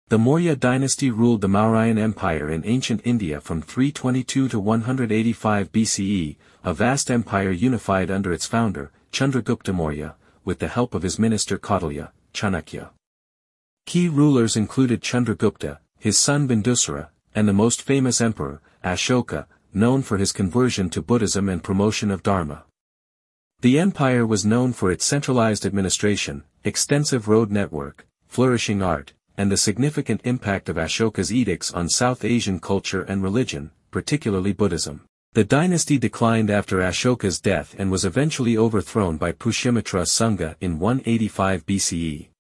The Maurya dynasty ruled the Mauryan Empire in ancient India from 322 to 185 BCE, a vast empire unified under its founder, Chandragupta Maurya, with the help of his minister Kautilya, Chanakya. Key rulers included Chandragupta, his son Bindusara, and the most famous emperor, Ashoka, known for his conversion to Buddhism and promotion of Dharma. The empire was known for its centralized administration, extensive road network, flourishing art, and the significant impact of Ashoka's edicts on South Asian culture and religion, particularly Buddhism. The dynasty declined after Ashoka's death and was eventually overthrown by Pushyamitra Sungha in 185 BCE.